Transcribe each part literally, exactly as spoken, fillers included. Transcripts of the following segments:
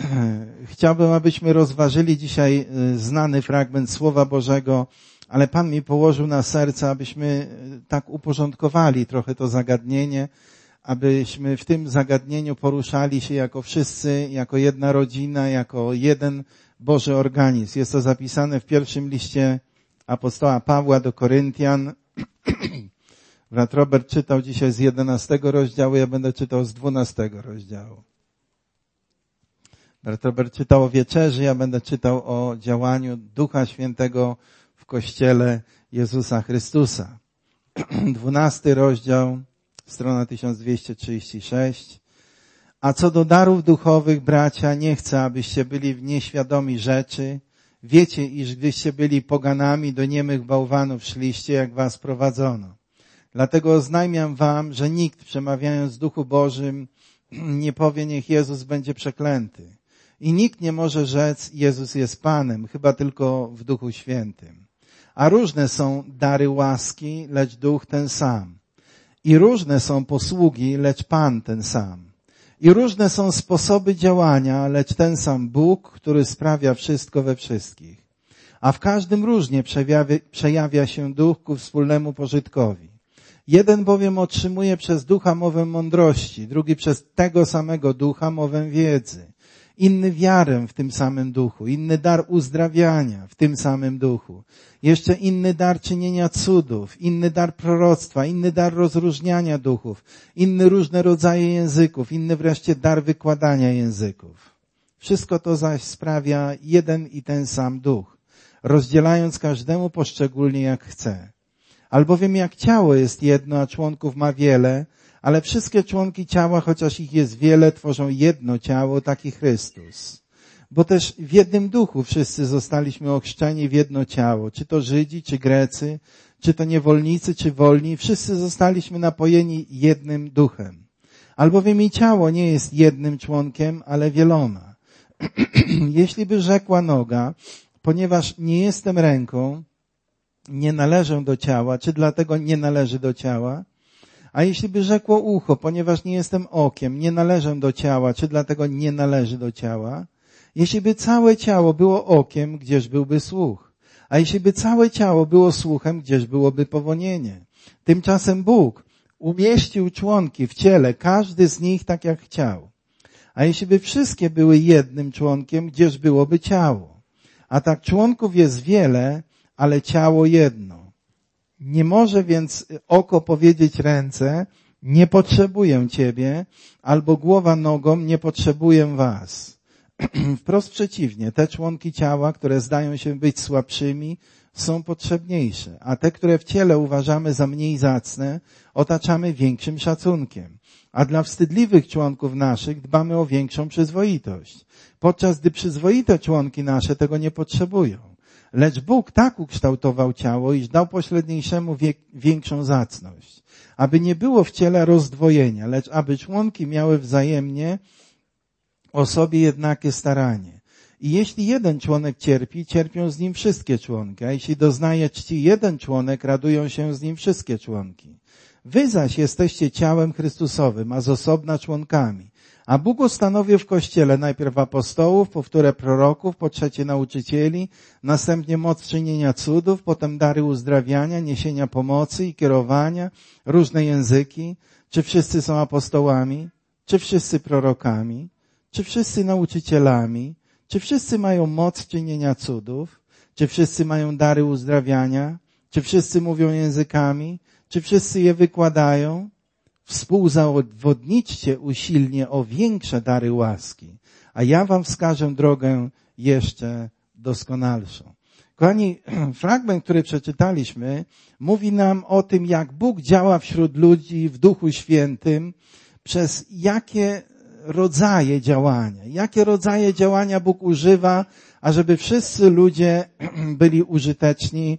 chciałbym, abyśmy rozważyli dzisiaj znany fragment Słowa Bożego, ale Pan mi położył na serce, abyśmy tak uporządkowali trochę to zagadnienie, abyśmy w tym zagadnieniu poruszali się jako wszyscy, jako jedna rodzina, jako jeden Boży organizm. Jest to zapisane w pierwszym liście apostoła Pawła do Koryntian. Brat Robert czytał dzisiaj z jedenastego rozdziału, ja będę czytał z dwunastego rozdziału. Brat Robert czytał o wieczerzy, ja będę czytał o działaniu Ducha Świętego w Kościele Jezusa Chrystusa. Dwunasty rozdział, strona tysiąc dwieście trzydzieści sześć. A co do darów duchowych, bracia, nie chcę, abyście byli w nieświadomi rzeczy. Wiecie, iż gdyście byli poganami, do niemych bałwanów szliście, jak was prowadzono. Dlatego oznajmiam wam, że nikt, przemawiając w Duchu Bożym, nie powie, niech Jezus będzie przeklęty. I nikt nie może rzec, Jezus jest Panem, chyba tylko w Duchu Świętym. A różne są dary łaski, lecz Duch ten sam. I różne są posługi, lecz Pan ten sam. I różne są sposoby działania, lecz ten sam Bóg, który sprawia wszystko we wszystkich. A w każdym różnie przejawia, przejawia się Duch ku wspólnemu pożytkowi. Jeden bowiem otrzymuje przez Ducha mowę mądrości, drugi przez tego samego Ducha mowę wiedzy, inny wiarę w tym samym Duchu, inny dar uzdrawiania w tym samym Duchu, jeszcze inny dar czynienia cudów, inny dar proroctwa, inny dar rozróżniania duchów, inny różne rodzaje języków, inny wreszcie dar wykładania języków. Wszystko to zaś sprawia jeden i ten sam Duch, rozdzielając każdemu poszczególnie jak chce. Albowiem jak ciało jest jedno, a członków ma wiele, ale wszystkie członki ciała, chociaż ich jest wiele, tworzą jedno ciało, taki Chrystus. Bo też w jednym duchu wszyscy zostaliśmy ochrzczeni w jedno ciało, czy to Żydzi, czy Grecy, czy to niewolnicy, czy wolni, wszyscy zostaliśmy napojeni jednym duchem. Albowiem i ciało nie jest jednym członkiem, ale wieloma. Jeśli by rzekła noga, ponieważ nie jestem ręką, nie należę do ciała, czy dlatego nie należy do ciała? A jeśli by rzekło ucho, ponieważ nie jestem okiem, nie należę do ciała, czy dlatego nie należy do ciała? Jeśli by całe ciało było okiem, gdzież byłby słuch? A jeśli by całe ciało było słuchem, gdzież byłoby powonienie? Tymczasem Bóg umieścił członki w ciele, każdy z nich tak jak chciał. A jeśli by wszystkie były jednym członkiem, gdzież byłoby ciało? A tak członków jest wiele, ale ciało jedno. Nie może więc oko powiedzieć ręce, nie potrzebuję ciebie, albo głowa nogą, nie potrzebuję was. Wprost przeciwnie, te członki ciała, które zdają się być słabszymi, są potrzebniejsze, a te, które w ciele uważamy za mniej zacne, otaczamy większym szacunkiem. A dla wstydliwych członków naszych dbamy o większą przyzwoitość, podczas gdy przyzwoite członki nasze tego nie potrzebują. Lecz Bóg tak ukształtował ciało, iż dał pośredniejszemu wie, większą zacność, aby nie było w ciele rozdwojenia, lecz aby członki miały wzajemnie o sobie jednakie staranie. I jeśli jeden członek cierpi, cierpią z nim wszystkie członki, a jeśli doznaje czci jeden członek, radują się z nim wszystkie członki. Wy zaś jesteście ciałem Chrystusowym, a z osobna członkami. A Bóg ustanowił w Kościele najpierw apostołów, po wtóre proroków, po trzecie nauczycieli, następnie moc czynienia cudów, potem dary uzdrawiania, niesienia pomocy i kierowania, różne języki. Czy wszyscy są apostołami? Czy wszyscy prorokami? Czy wszyscy nauczycielami? Czy wszyscy mają moc czynienia cudów? Czy wszyscy mają dary uzdrawiania? Czy wszyscy mówią językami? Czy wszyscy je wykładają? Współzawodniczcie usilnie o większe dary łaski, a ja wam wskażę drogę jeszcze doskonalszą. Kochani, fragment, który przeczytaliśmy, mówi nam o tym, jak Bóg działa wśród ludzi w Duchu Świętym, przez jakie rodzaje działania, jakie rodzaje działania Bóg używa, ażeby wszyscy ludzie byli użyteczni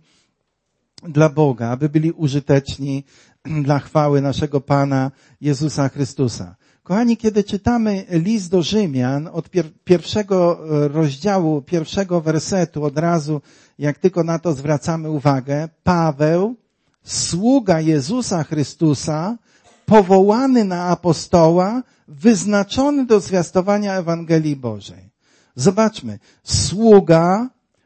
dla Boga, aby byli użyteczni dla chwały naszego Pana Jezusa Chrystusa. Kochani, kiedy czytamy list do Rzymian od pier- pierwszego rozdziału, pierwszego wersetu, od razu, jak tylko na to zwracamy uwagę, Paweł, sługa Jezusa Chrystusa, powołany na apostoła, wyznaczony do zwiastowania Ewangelii Bożej. Zobaczmy. Sługa,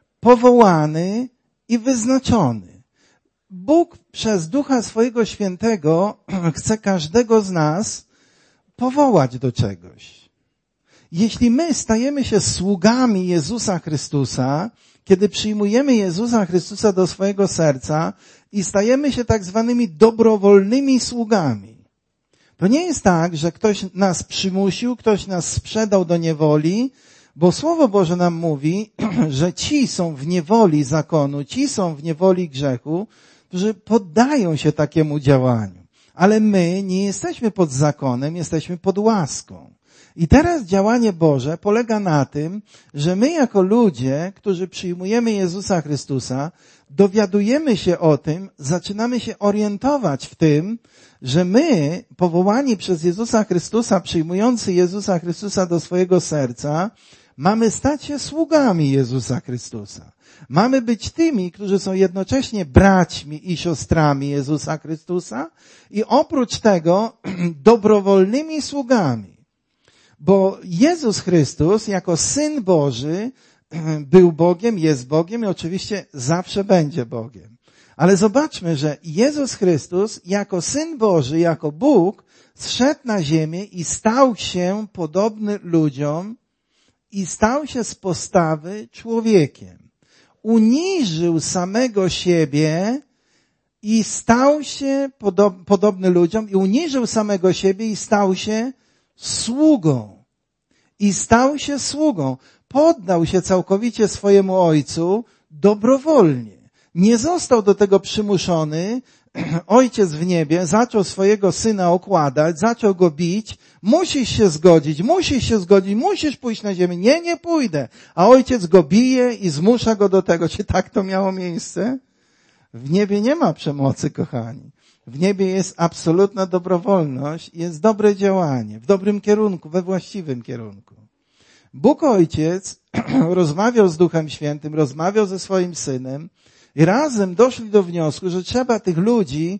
powołany i wyznaczony. Bóg przez Ducha swojego Świętego chce każdego z nas powołać do czegoś. Jeśli my stajemy się sługami Jezusa Chrystusa, kiedy przyjmujemy Jezusa Chrystusa do swojego serca i stajemy się tak zwanymi dobrowolnymi sługami, to nie jest tak, że ktoś nas przymusił, ktoś nas sprzedał do niewoli, bo Słowo Boże nam mówi, że ci są w niewoli zakonu, ci są w niewoli grzechu, którzy poddają się takiemu działaniu. Ale my nie jesteśmy pod zakonem, jesteśmy pod łaską. I teraz działanie Boże polega na tym, że my jako ludzie, którzy przyjmujemy Jezusa Chrystusa, dowiadujemy się o tym, zaczynamy się orientować w tym, że my, powołani przez Jezusa Chrystusa, przyjmujący Jezusa Chrystusa do swojego serca, mamy stać się sługami Jezusa Chrystusa. Mamy być tymi, którzy są jednocześnie braćmi i siostrami Jezusa Chrystusa i oprócz tego dobrowolnymi sługami. Bo Jezus Chrystus jako Syn Boży był Bogiem, jest Bogiem i oczywiście zawsze będzie Bogiem. Ale zobaczmy, że Jezus Chrystus jako Syn Boży, jako Bóg zszedł na ziemię i stał się podobny ludziom i stał się z postawy człowiekiem. Uniżył samego siebie i stał się podob, podobny ludziom i uniżył samego siebie i stał się sługą. I stał się sługą. Poddał się całkowicie swojemu Ojcu dobrowolnie. Nie został do tego przymuszony. Ojciec w niebie zaczął swojego Syna okładać, zaczął go bić. Musisz się zgodzić, musisz się zgodzić, musisz pójść na ziemię. Nie, nie pójdę. A ojciec go bije i zmusza go do tego. Czy tak to miało miejsce? W niebie nie ma przemocy, kochani. W niebie jest absolutna dobrowolność, jest dobre działanie, w dobrym kierunku, we właściwym kierunku. Bóg Ojciec rozmawiał z Duchem Świętym, rozmawiał ze swoim Synem i razem doszli do wniosku, że trzeba tych ludzi,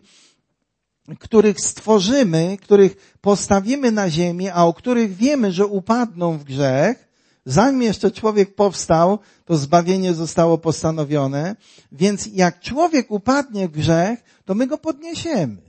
których stworzymy, których postawimy na ziemię, a o których wiemy, że upadną w grzech, zanim jeszcze człowiek powstał, to zbawienie zostało postanowione, więc jak człowiek upadnie w grzech, to my go podniesiemy.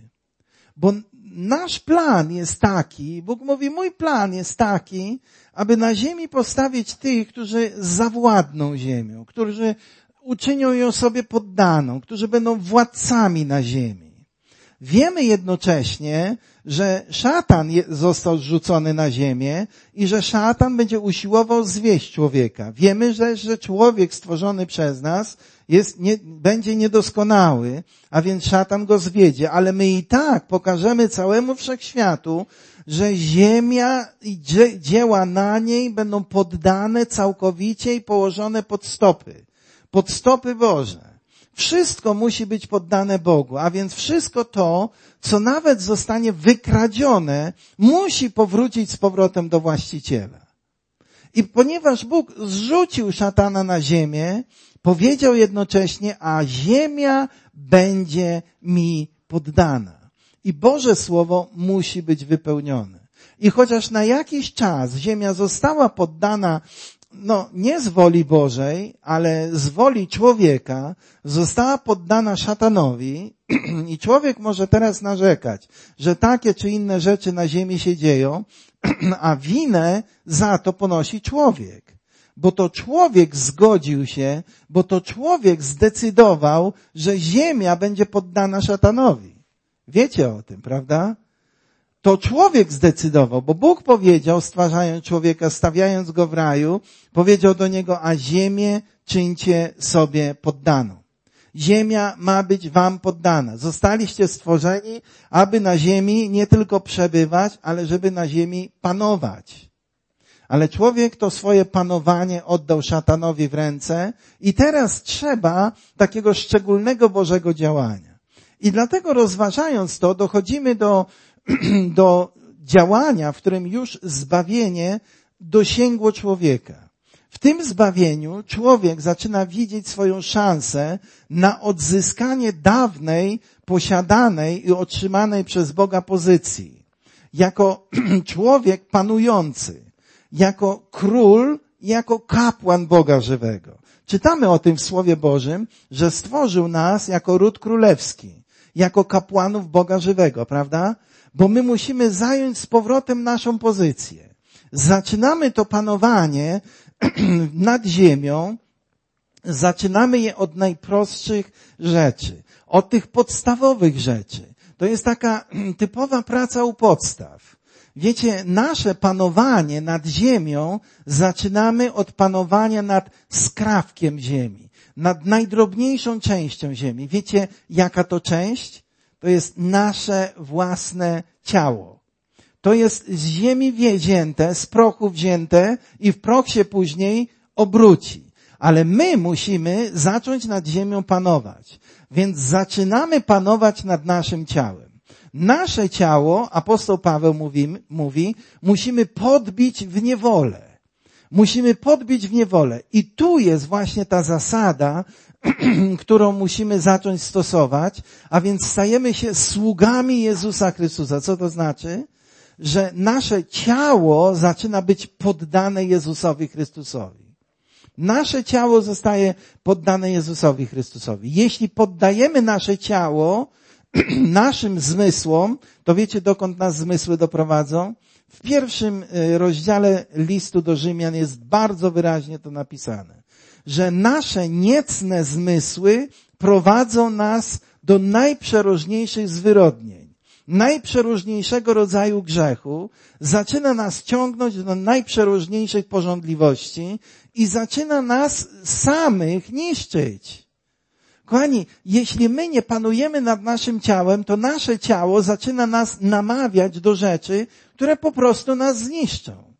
Bo nasz plan jest taki, Bóg mówi, mój plan jest taki, aby na ziemi postawić tych, którzy zawładną ziemią, którzy uczynią ją sobie poddaną, którzy będą władcami na ziemi. Wiemy jednocześnie, że szatan został zrzucony na ziemię i że szatan będzie usiłował zwieść człowieka. Wiemy, że, że człowiek stworzony przez nas jest, nie, będzie niedoskonały, a więc szatan go zwiedzie, ale my i tak pokażemy całemu wszechświatu, że ziemia i dzieła na niej będą poddane całkowicie i położone pod stopy, pod stopy Boże. Wszystko musi być poddane Bogu, a więc wszystko to, co nawet zostanie wykradzione, musi powrócić z powrotem do właściciela. I ponieważ Bóg zrzucił szatana na ziemię, powiedział jednocześnie, a ziemia będzie mi poddana. I Boże Słowo musi być wypełnione. I chociaż na jakiś czas ziemia została poddana no nie z woli Bożej, ale z woli człowieka, została poddana szatanowi i człowiek może teraz narzekać, że takie czy inne rzeczy na ziemi się dzieją, a winę za to ponosi człowiek. Bo to człowiek zgodził się, bo to człowiek zdecydował, że ziemia będzie poddana szatanowi. Wiecie o tym, prawda? To człowiek zdecydował, bo Bóg powiedział, stwarzając człowieka, stawiając go w raju, powiedział do niego, a ziemię czyńcie sobie poddaną. Ziemia ma być wam poddana. Zostaliście stworzeni, aby na ziemi nie tylko przebywać, ale żeby na ziemi panować. Ale człowiek to swoje panowanie oddał szatanowi w ręce i teraz trzeba takiego szczególnego Bożego działania. I dlatego rozważając to, dochodzimy do do działania, w którym już zbawienie dosięgło człowieka. W tym zbawieniu człowiek zaczyna widzieć swoją szansę na odzyskanie dawnej, posiadanej i otrzymanej przez Boga pozycji. Jako człowiek panujący, jako król jako kapłan Boga żywego. Czytamy o tym w Słowie Bożym, że stworzył nas jako ród królewski, jako kapłanów Boga żywego, prawda? Bo my musimy zająć z powrotem naszą pozycję. Zaczynamy to panowanie nad ziemią, zaczynamy je od najprostszych rzeczy, od tych podstawowych rzeczy. To jest taka typowa praca u podstaw. Wiecie, nasze panowanie nad ziemią zaczynamy od panowania nad skrawkiem ziemi, nad najdrobniejszą częścią ziemi. Wiecie, jaka to część? To jest nasze własne ciało. To jest z ziemi wzięte, z prochu wzięte i w proch się później obróci. Ale my musimy zacząć nad ziemią panować. Więc zaczynamy panować nad naszym ciałem. Nasze ciało, apostoł Paweł mówi, mówi, musimy podbić w niewolę. Musimy podbić w niewolę. I tu jest właśnie ta zasada, którą musimy zacząć stosować, a więc stajemy się sługami Jezusa Chrystusa. Co to znaczy? Że nasze ciało zaczyna być poddane Jezusowi Chrystusowi. Nasze ciało zostaje poddane Jezusowi Chrystusowi. Jeśli poddajemy nasze ciało naszym zmysłom, to wiecie, dokąd nas zmysły doprowadzą? W pierwszym rozdziale listu do Rzymian jest bardzo wyraźnie to napisane, że nasze niecne zmysły prowadzą nas do najprzeróżniejszych zwyrodnień, najprzeróżniejszego rodzaju grzechu, zaczyna nas ciągnąć do najprzeróżniejszych pożądliwości i zaczyna nas samych niszczyć. Kochani, jeśli my nie panujemy nad naszym ciałem, to nasze ciało zaczyna nas namawiać do rzeczy, które po prostu nas zniszczą.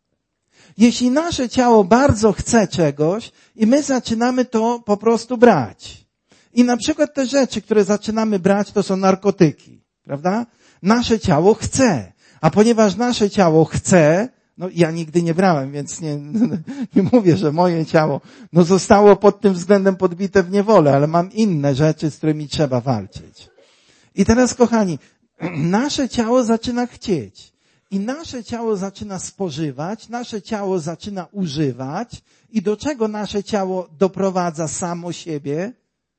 Jeśli nasze ciało bardzo chce czegoś i my zaczynamy to po prostu brać. I na przykład te rzeczy, które zaczynamy brać, to są narkotyki, prawda? Nasze ciało chce. A ponieważ nasze ciało chce, no ja nigdy nie brałem, więc nie, nie mówię, że moje ciało no zostało pod tym względem podbite w niewolę, ale mam inne rzeczy, z którymi trzeba walczyć. I teraz, kochani, nasze ciało zaczyna chcieć. I nasze ciało zaczyna spożywać, nasze ciało zaczyna używać. I do czego nasze ciało doprowadza samo siebie?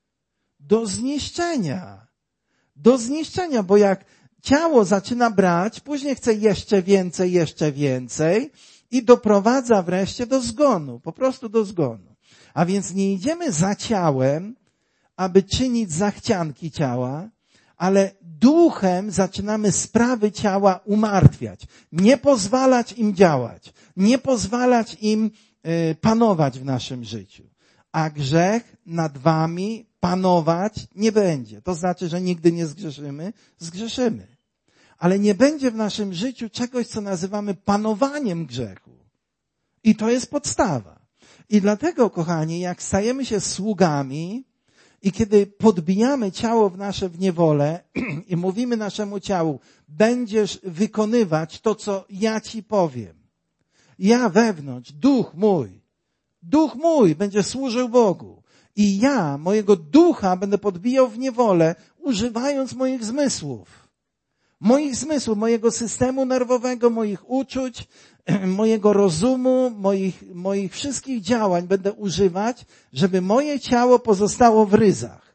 Do zniszczenia. Do zniszczenia, bo jak ciało zaczyna brać, później chce jeszcze więcej, jeszcze więcej i doprowadza wreszcie do zgonu, po prostu do zgonu. A więc nie idziemy za ciałem, aby czynić zachcianki ciała, ale duchem zaczynamy sprawy ciała umartwiać, nie pozwalać im działać, nie pozwalać im y, panować w naszym życiu. A grzech nad wami panować nie będzie. To znaczy, że nigdy nie zgrzeszymy, zgrzeszymy. Ale nie będzie w naszym życiu czegoś, co nazywamy panowaniem grzechu. I to jest podstawa. I dlatego, kochani, jak stajemy się sługami i kiedy podbijamy ciało w nasze w niewolę i mówimy naszemu ciału, będziesz wykonywać to, co ja ci powiem. Ja wewnątrz, duch mój, duch mój będzie służył Bogu. I ja mojego ducha będę podbijał w niewolę, używając moich zmysłów. Moich zmysłów, mojego systemu nerwowego, moich uczuć, mojego rozumu, moich, moich wszystkich działań będę używać, żeby moje ciało pozostało w ryzach.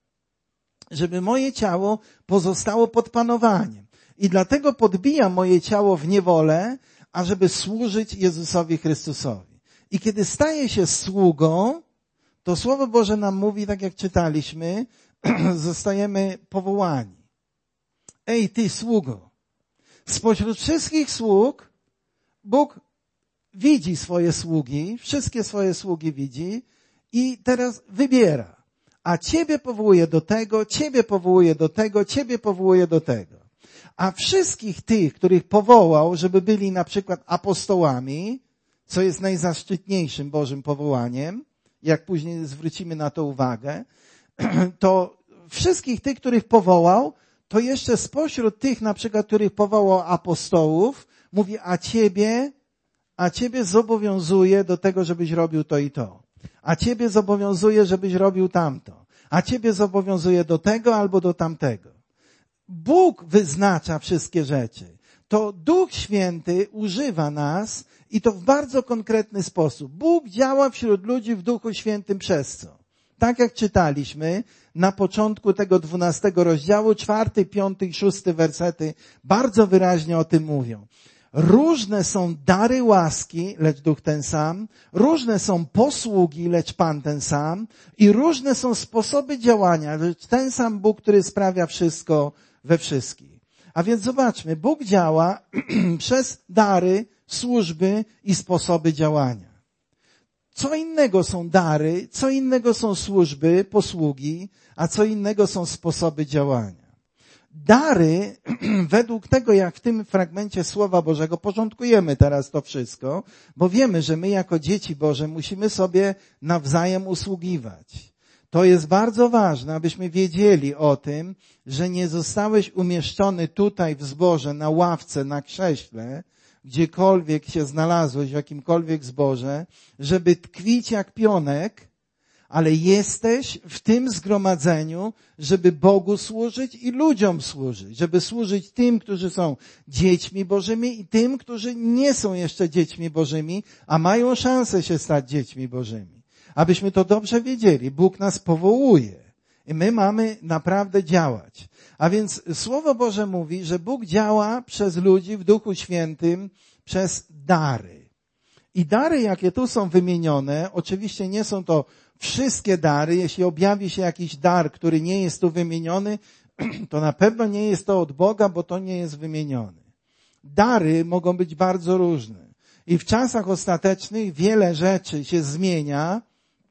Żeby moje ciało pozostało pod panowaniem. I dlatego podbijam moje ciało w niewolę, ażeby służyć Jezusowi Chrystusowi. I kiedy staję się sługą, to Słowo Boże nam mówi, tak jak czytaliśmy, zostajemy powołani. Ej, ty sługo, spośród wszystkich sług Bóg widzi swoje sługi, wszystkie swoje sługi widzi i teraz wybiera. A ciebie powołuje do tego, ciebie powołuje do tego, ciebie powołuje do tego. A wszystkich tych, których powołał, żeby byli na przykład apostołami, co jest najzaszczytniejszym Bożym powołaniem, jak później zwrócimy na to uwagę, to wszystkich tych, których powołał, to jeszcze spośród tych, na przykład, których powołał apostołów, mówi, a ciebie, a ciebie zobowiązuje do tego, żebyś robił to i to. A ciebie zobowiązuje, żebyś robił tamto. A ciebie zobowiązuje do tego albo do tamtego. Bóg wyznacza wszystkie rzeczy. to Duch Święty używa nas i to w bardzo konkretny sposób. Bóg działa wśród ludzi w Duchu Świętym przez co? Tak jak czytaliśmy na początku tego dwunastego rozdziału, czwarty, piąty i szósty wersety bardzo wyraźnie o tym mówią. Różne są dary łaski, lecz Duch ten sam. Różne są posługi, lecz Pan ten sam. I różne są sposoby działania, lecz ten sam Bóg, który sprawia wszystko we wszystkich. A więc zobaczmy, Bóg działa przez dary, służby i sposoby działania. Co innego są dary, co innego są służby, posługi, a co innego są sposoby działania. Dary, według tego, jak w tym fragmencie Słowa Bożego, porządkujemy teraz to wszystko, bo wiemy, że my jako dzieci Boże musimy sobie nawzajem usługiwać. To jest bardzo ważne, abyśmy wiedzieli o tym, że nie zostałeś umieszczony tutaj w zborze, na ławce, na krześle, gdziekolwiek się znalazłeś, w jakimkolwiek zborze, żeby tkwić jak pionek, ale jesteś w tym zgromadzeniu, żeby Bogu służyć i ludziom służyć, żeby służyć tym, którzy są dziećmi Bożymi i tym, którzy nie są jeszcze dziećmi Bożymi, a mają szansę się stać dziećmi Bożymi. Abyśmy to dobrze wiedzieli, Bóg nas powołuje i my mamy naprawdę działać. A więc Słowo Boże mówi, że Bóg działa przez ludzi w Duchu Świętym, przez dary. I dary, jakie tu są wymienione, oczywiście nie są to wszystkie dary. Jeśli objawi się jakiś dar, który nie jest tu wymieniony, to na pewno nie jest to od Boga, bo to nie jest wymieniony. Dary mogą być bardzo różne. I w czasach ostatecznych wiele rzeczy się zmienia,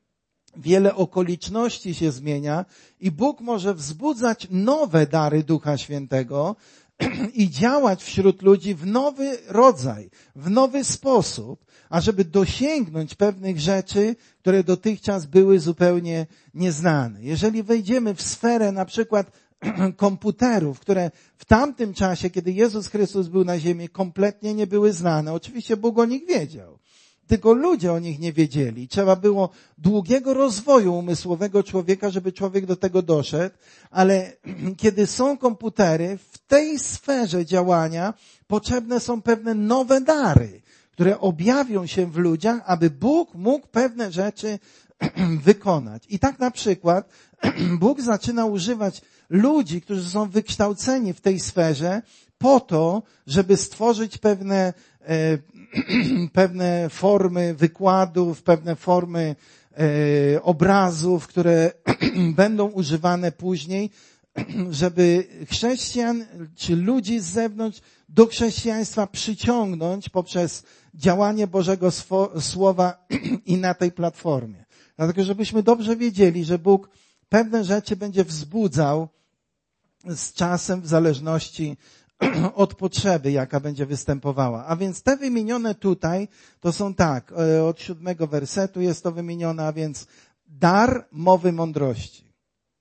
wiele okoliczności się zmienia i Bóg może wzbudzać nowe dary Ducha Świętego i działać wśród ludzi w nowy rodzaj, w nowy sposób, ażeby dosięgnąć pewnych rzeczy, które dotychczas były zupełnie nieznane. Jeżeli wejdziemy w sferę na przykład komputerów, które w tamtym czasie, kiedy Jezus Chrystus był na ziemi, kompletnie nie były znane. Oczywiście Bóg o nich wiedział. Tylko ludzie o nich nie wiedzieli. Trzeba było długiego rozwoju umysłowego człowieka, żeby człowiek do tego doszedł, ale kiedy są komputery, w tej sferze działania potrzebne są pewne nowe dary, które objawią się w ludziach, aby Bóg mógł pewne rzeczy wykonać. I tak na przykład Bóg zaczyna używać ludzi, którzy są wykształceni w tej sferze po to, żeby stworzyć pewne e, pewne formy wykładów, pewne formy e, obrazów, które będą używane później, żeby chrześcijan czy ludzi z zewnątrz do chrześcijaństwa przyciągnąć poprzez działanie Bożego Słowa i na tej platformie. Dlatego, żebyśmy dobrze wiedzieli, że Bóg pewne rzeczy będzie wzbudzał z czasem w zależności od potrzeby, jaka będzie występowała. A więc te wymienione tutaj, to są tak, od siódmego wersetu jest to wymienione, a więc dar mowy mądrości.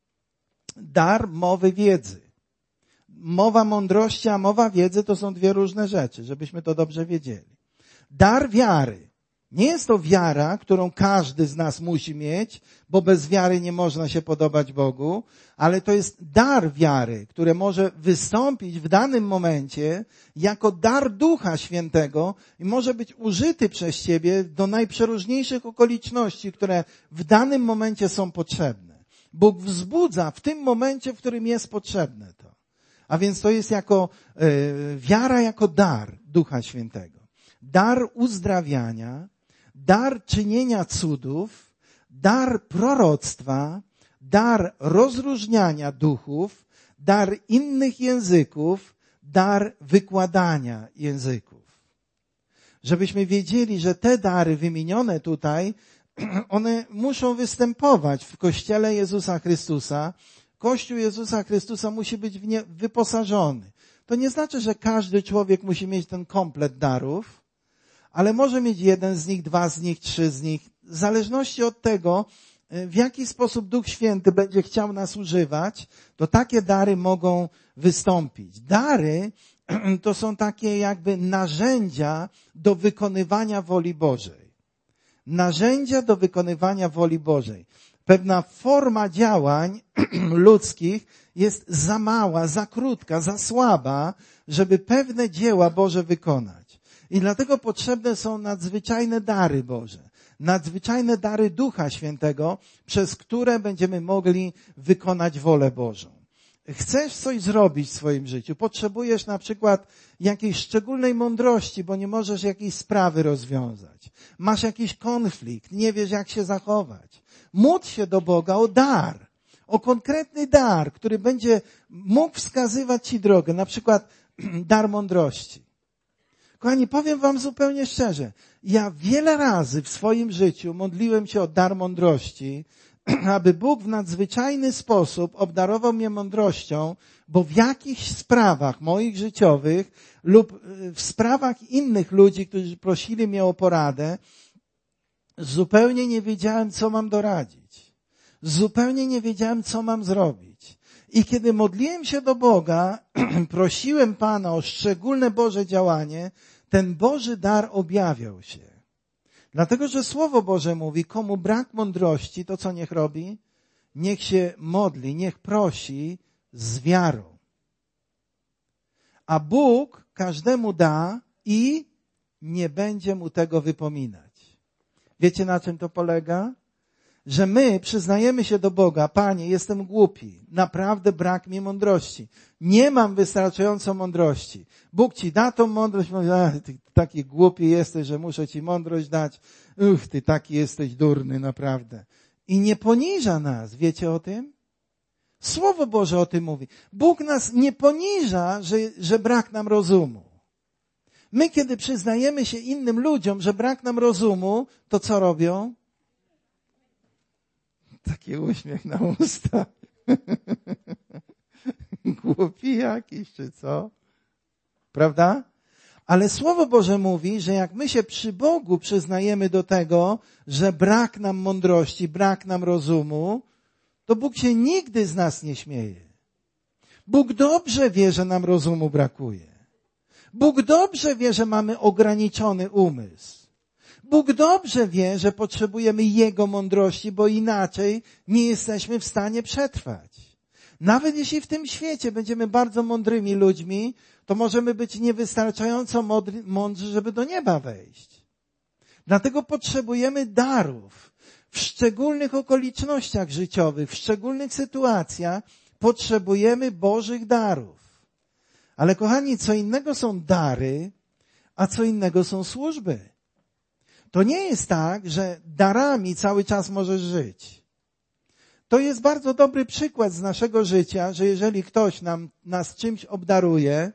Dar mowy wiedzy. Mowa mądrości, a mowa wiedzy to są dwie różne rzeczy, żebyśmy to dobrze wiedzieli. Dar wiary. Nie jest to wiara, którą każdy z nas musi mieć, bo bez wiary nie można się podobać Bogu, ale to jest dar wiary, który może wystąpić w danym momencie jako dar Ducha Świętego i może być użyty przez Ciebie do najprzeróżniejszych okoliczności, które w danym momencie są potrzebne. Bóg wzbudza w tym momencie, w którym jest potrzebne to. A więc to jest jako y, wiara jako dar Ducha Świętego. Dar uzdrawiania, dar czynienia cudów, dar proroctwa, dar rozróżniania duchów, dar innych języków, dar wykładania języków. Żebyśmy wiedzieli, że te dary wymienione tutaj, one muszą występować w Kościele Jezusa Chrystusa. Kościół Jezusa Chrystusa musi być w nie wyposażony. To nie znaczy, że każdy człowiek musi mieć ten komplet darów, ale może mieć jeden z nich, dwa z nich, trzy z nich. W zależności od tego, w jaki sposób Duch Święty będzie chciał nas używać, to takie dary mogą wystąpić. Dary to są takie jakby narzędzia do wykonywania woli Bożej. Narzędzia do wykonywania woli Bożej. pewna forma działań ludzkich jest za mała, za krótka, za słaba, żeby pewne dzieła Boże wykonać. I dlatego potrzebne są nadzwyczajne dary Boże. Nadzwyczajne dary Ducha Świętego, przez które będziemy mogli wykonać wolę Bożą. Chcesz coś zrobić w swoim życiu, potrzebujesz na przykład jakiejś szczególnej mądrości, bo nie możesz jakiejś sprawy rozwiązać. Masz jakiś konflikt, nie wiesz jak się zachować. Módl się do Boga o dar, o konkretny dar, który będzie mógł wskazywać ci drogę, na przykład dar mądrości. Kochani, powiem wam zupełnie szczerze, ja wiele razy w swoim życiu modliłem się o dar mądrości, aby Bóg w nadzwyczajny sposób obdarował mnie mądrością, bo w jakichś sprawach moich życiowych lub w sprawach innych ludzi, którzy prosili mnie o poradę, zupełnie nie wiedziałem, co mam doradzić. Zupełnie nie wiedziałem, co mam zrobić. I kiedy modliłem się do Boga, prosiłem Pana o szczególne Boże działanie, ten Boży dar objawiał się. Dlatego, że Słowo Boże mówi, komu brak mądrości, to co niech robi? Niech się modli, niech prosi z wiarą. A Bóg każdemu da i nie będzie mu tego wypominać. Wiecie, na czym to polega? Że my przyznajemy się do Boga, Panie, jestem głupi, naprawdę brak mi mądrości. Nie mam wystarczająco mądrości. Bóg ci da tą mądrość, mówi, ach, ty taki głupi jesteś, że muszę ci mądrość dać. Uch, ty taki jesteś durny, naprawdę. I nie poniża nas, wiecie o tym? Słowo Boże o tym mówi. Bóg nas nie poniża, że, że brak nam rozumu. My, kiedy przyznajemy się innym ludziom, że brak nam rozumu, to co robią? Taki uśmiech na usta. Głupi jakiś, czy co? Prawda? Ale Słowo Boże mówi, że jak my się przy Bogu przyznajemy do tego, że brak nam mądrości, brak nam rozumu, to Bóg się nigdy z nas nie śmieje. Bóg dobrze wie, że nam rozumu brakuje. Bóg dobrze wie, że mamy ograniczony umysł. Bóg dobrze wie, że potrzebujemy Jego mądrości, bo inaczej nie jesteśmy w stanie przetrwać. Nawet jeśli w tym świecie będziemy bardzo mądrymi ludźmi, to możemy być niewystarczająco mądrzy, mądrzy, żeby do nieba wejść. Dlatego potrzebujemy darów. W szczególnych okolicznościach życiowych, w szczególnych sytuacjach potrzebujemy Bożych darów. Ale kochani, co innego są dary, a co innego są służby. To nie jest tak, że darami cały czas możesz żyć. To jest bardzo dobry przykład z naszego życia, że jeżeli ktoś nam, nas czymś obdaruje,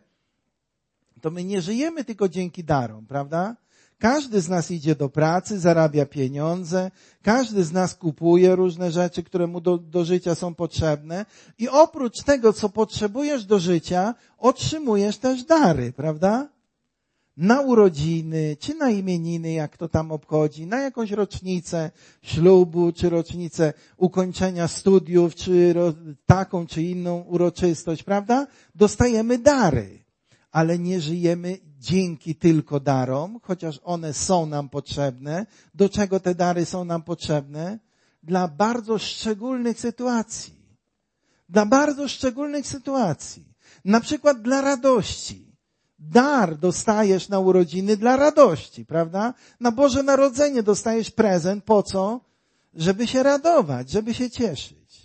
to my nie żyjemy tylko dzięki darom, prawda? Każdy z nas idzie do pracy, zarabia pieniądze, każdy z nas kupuje różne rzeczy, które mu do, do życia są potrzebne i oprócz tego, co potrzebujesz do życia, otrzymujesz też dary, prawda? Na urodziny, czy na imieniny, jak to tam obchodzi, na jakąś rocznicę ślubu, czy rocznicę ukończenia studiów, czy ro, taką, czy inną uroczystość, prawda? Dostajemy dary, ale nie żyjemy dzięki tylko darom, chociaż one są nam potrzebne. Do czego te dary są nam potrzebne? Dla bardzo szczególnych sytuacji. Dla bardzo szczególnych sytuacji. Na przykład dla radości. Dar dostajesz na urodziny dla radości, prawda? Na Boże Narodzenie dostajesz prezent. Po co? Żeby się radować, żeby się cieszyć.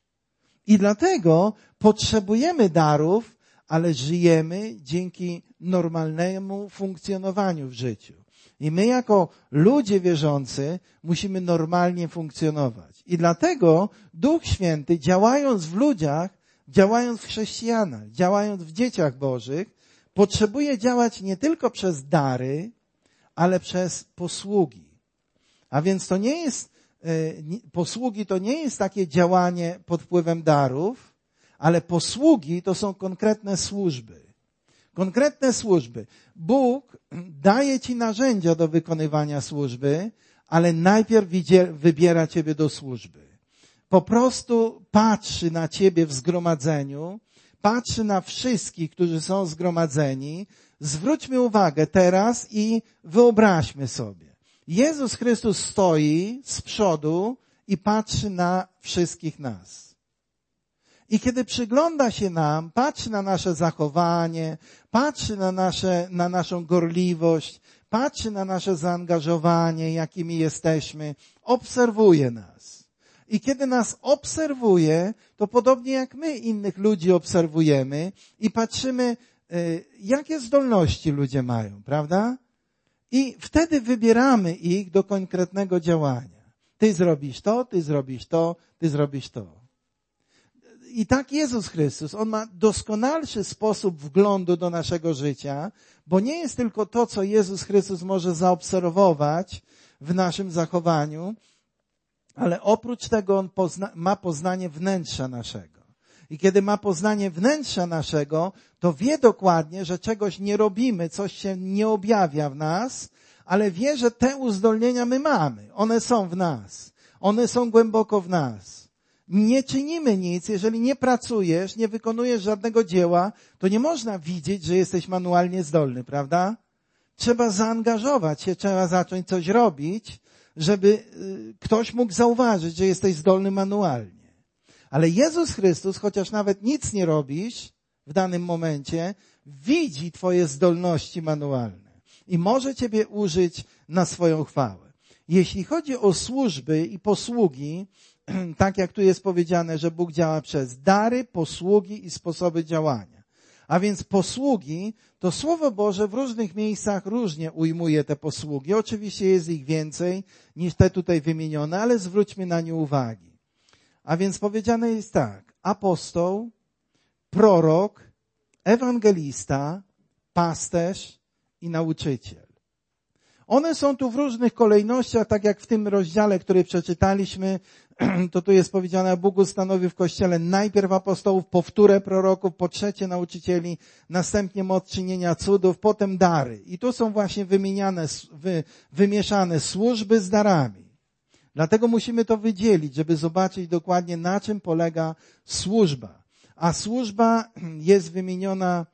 I dlatego potrzebujemy darów, ale żyjemy dzięki normalnemu funkcjonowaniu w życiu. I my jako ludzie wierzący musimy normalnie funkcjonować. I dlatego Duch Święty, działając w ludziach, działając w chrześcijanach, działając w dzieciach Bożych, potrzebuje działać nie tylko przez dary, ale przez posługi. A więc to nie jest, posługi to nie jest takie działanie pod wpływem darów, ale posługi to są konkretne służby. Konkretne służby. Bóg daje ci narzędzia do wykonywania służby, ale najpierw wybiera ciebie do służby. Po prostu patrzy na ciebie w zgromadzeniu, patrzy na wszystkich, którzy są zgromadzeni. Zwróćmy uwagę teraz i wyobraźmy sobie. Jezus Chrystus stoi z przodu i patrzy na wszystkich nas. I kiedy przygląda się nam, patrzy na nasze zachowanie, patrzy na nasze, na naszą gorliwość, patrzy na nasze zaangażowanie, jakimi jesteśmy, obserwuje nas. I kiedy nas obserwuje, to podobnie jak my innych ludzi obserwujemy i patrzymy, jakie zdolności ludzie mają, prawda? I wtedy wybieramy ich do konkretnego działania. Ty zrobisz to, ty zrobisz to, ty zrobisz to. I tak Jezus Chrystus, On ma doskonalszy sposób wglądu do naszego życia, bo nie jest tylko to, co Jezus Chrystus może zaobserwować w naszym zachowaniu, ale oprócz tego On pozna, ma poznanie wnętrza naszego. I kiedy ma poznanie wnętrza naszego, to wie dokładnie, że czegoś nie robimy, coś się nie objawia w nas, ale wie, że te uzdolnienia my mamy. One są w nas. One są głęboko w nas. Nie czynimy nic, jeżeli nie pracujesz, nie wykonujesz żadnego dzieła, to nie można widzieć, że jesteś manualnie zdolny, prawda? Trzeba zaangażować się, trzeba zacząć coś robić, żeby ktoś mógł zauważyć, że jesteś zdolny manualnie. Ale Jezus Chrystus, chociaż nawet nic nie robisz w danym momencie, widzi twoje zdolności manualne i może ciebie użyć na swoją chwałę. Jeśli chodzi o służby i posługi, tak jak tu jest powiedziane, że Bóg działa przez dary, posługi i sposoby działania. A więc posługi, to Słowo Boże w różnych miejscach różnie ujmuje te posługi. Oczywiście jest ich więcej niż te tutaj wymienione, ale zwróćmy na nie uwagi. A więc powiedziane jest tak: apostoł, prorok, ewangelista, pasterz i nauczyciel. One są tu w różnych kolejnościach, tak jak w tym rozdziale, który przeczytaliśmy, to tu jest powiedziane, Bóg ustanowił w Kościele najpierw apostołów, po wtóre proroków, po trzecie nauczycieli, następnie moc czynienia cudów, potem dary. I tu są właśnie wymieniane, wy, wymieszane służby z darami. Dlatego musimy to wydzielić, żeby zobaczyć dokładnie, na czym polega służba. A służba jest wymieniona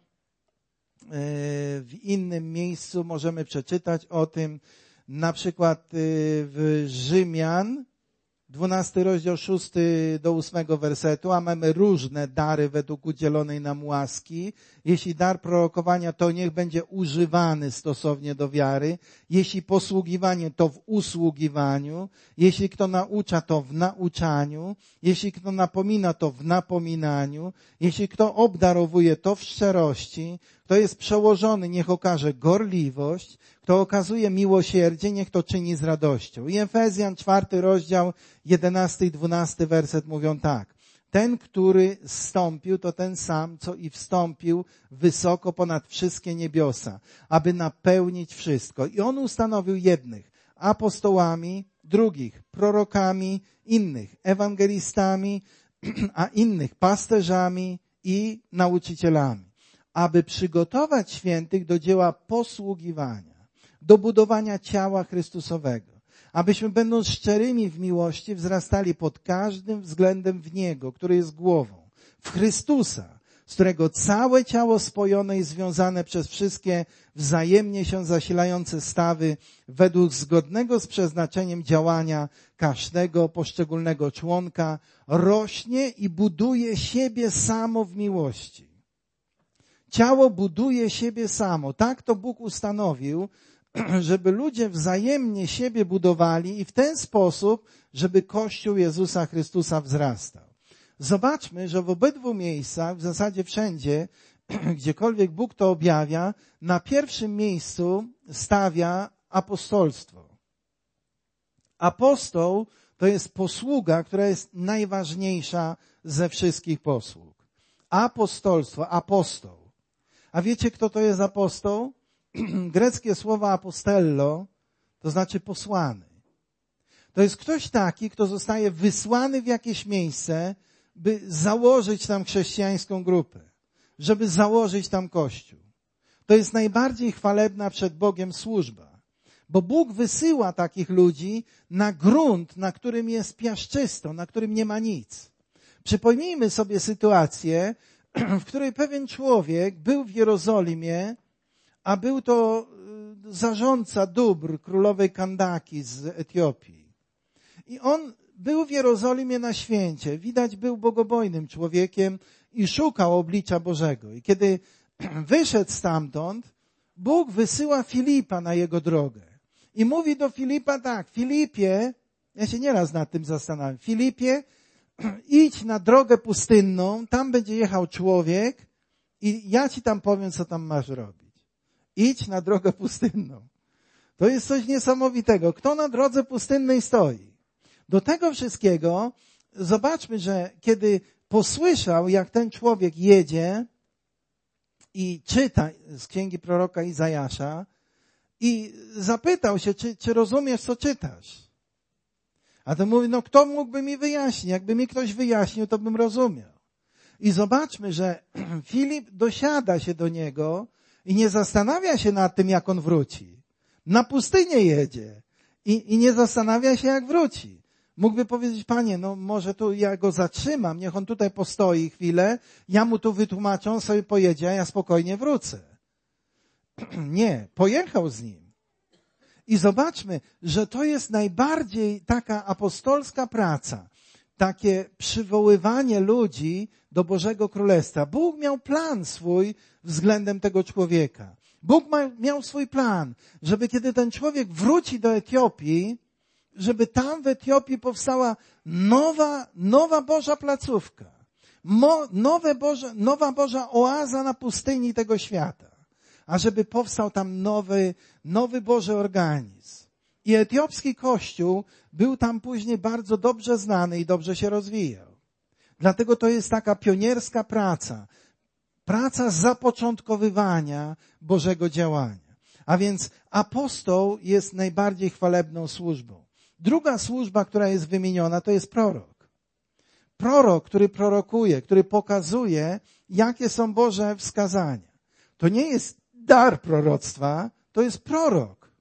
w innym miejscu, możemy przeczytać o tym, na przykład w Rzymian, dwunasty rozdział, szósty do ósmego wersetu, a mamy różne dary według udzielonej nam łaski. Jeśli dar prorokowania, to niech będzie używany stosownie do wiary. Jeśli posługiwanie, to w usługiwaniu. Jeśli kto naucza, to w nauczaniu. Jeśli kto napomina, to w napominaniu. Jeśli kto obdarowuje, to w szczerości. Kto jest przełożony, niech okaże gorliwość. Kto okazuje miłosierdzie, niech to czyni z radością. I Efezjan, czwarty rozdział, jedenasty i dwunasty werset mówią tak. Ten, który zstąpił, to ten sam, co i wstąpił wysoko ponad wszystkie niebiosa, aby napełnić wszystko. I on ustanowił jednych apostołami, drugich prorokami, innych ewangelistami, a innych pasterzami i nauczycielami, aby przygotować świętych do dzieła posługiwania, do budowania ciała Chrystusowego, abyśmy będąc szczerymi w miłości wzrastali pod każdym względem w Niego, który jest głową, w Chrystusa, z którego całe ciało spojone i związane przez wszystkie wzajemnie się zasilające stawy według zgodnego z przeznaczeniem działania każdego poszczególnego członka rośnie i buduje siebie samo w miłości. Ciało buduje siebie samo. Tak to Bóg ustanowił, żeby ludzie wzajemnie siebie budowali i w ten sposób, żeby Kościół Jezusa Chrystusa wzrastał. Zobaczmy, że w obydwu miejscach, w zasadzie wszędzie, gdziekolwiek Bóg to objawia, na pierwszym miejscu stawia apostolstwo. Apostoł to jest posługa, która jest najważniejsza ze wszystkich posług. Apostolstwo, apostoł. A wiecie, kto to jest apostoł? Greckie słowo apostello, to znaczy posłany. To jest ktoś taki, kto zostaje wysłany w jakieś miejsce, by założyć tam chrześcijańską grupę, żeby założyć tam Kościół. To jest najbardziej chwalebna przed Bogiem służba, bo Bóg wysyła takich ludzi na grunt, na którym jest piaszczysto, na którym nie ma nic. Przypomnijmy sobie sytuację, w której pewien człowiek był w Jerozolimie, a był to zarządca dóbr królowej Kandaki z Etiopii. I on był w Jerozolimie na święcie. Widać, był bogobojnym człowiekiem i szukał oblicza Bożego. I kiedy wyszedł stamtąd, Bóg wysyła Filipa na jego drogę. I mówi do Filipa tak: Filipie, ja się nieraz nad tym zastanawiam, Filipie, idź na drogę pustynną, tam będzie jechał człowiek i ja ci tam powiem, co tam masz robić. Idź na drogę pustynną. To jest coś niesamowitego. Kto na drodze pustynnej stoi? Do tego wszystkiego zobaczmy, że kiedy posłyszał, jak ten człowiek jedzie i czyta z księgi proroka Izajasza i zapytał się, czy, czy rozumiesz, co czytasz? A ten mówi, no kto mógłby mi wyjaśnić? Jakby mi ktoś wyjaśnił, to bym rozumiał. I zobaczmy, że Filip dosiada się do niego i nie zastanawia się nad tym, jak on wróci. Na pustynię jedzie i, i nie zastanawia się, jak wróci. Mógłby powiedzieć, panie, no może tu ja go zatrzymam, niech on tutaj postoi chwilę, ja mu tu wytłumaczę, on sobie pojedzie, a ja spokojnie wrócę. Nie, pojechał z nim. I zobaczmy, że to jest najbardziej taka apostolska praca, takie przywoływanie ludzi do Bożego Królestwa. Bóg miał plan swój względem tego człowieka. Bóg ma, miał swój plan, żeby kiedy ten człowiek wróci do Etiopii, żeby tam w Etiopii powstała nowa, nowa Boża placówka. Mo, nowe Boże, nowa Boża oaza na pustyni tego świata. A żeby powstał tam nowy, nowy Boży organizm. I etiopski kościół był tam później bardzo dobrze znany i dobrze się rozwijał. Dlatego to jest taka pionierska praca. Praca zapoczątkowywania Bożego działania. A więc apostoł jest najbardziej chwalebną służbą. Druga służba, która jest wymieniona, to jest prorok. Prorok, który prorokuje, który pokazuje, jakie są Boże wskazania. To nie jest dar proroctwa, to jest prorok.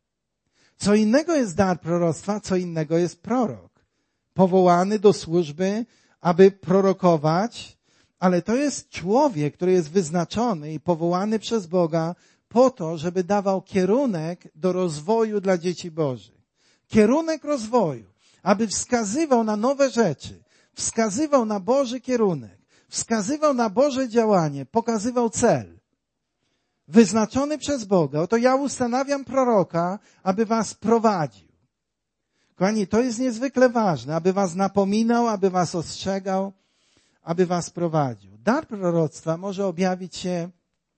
Co innego jest dar proroctwa, co innego jest prorok. Powołany do służby, aby prorokować, ale to jest człowiek, który jest wyznaczony i powołany przez Boga po to, żeby dawał kierunek do rozwoju dla dzieci Bożych. Kierunek rozwoju, aby wskazywał na nowe rzeczy, wskazywał na Boży kierunek, wskazywał na Boże działanie, pokazywał cel. Wyznaczony przez Boga. Oto ja ustanawiam proroka, aby was prowadził. Kochani, to jest niezwykle ważne, aby was napominał, aby was ostrzegał, aby was prowadził. Dar proroctwa może objawić się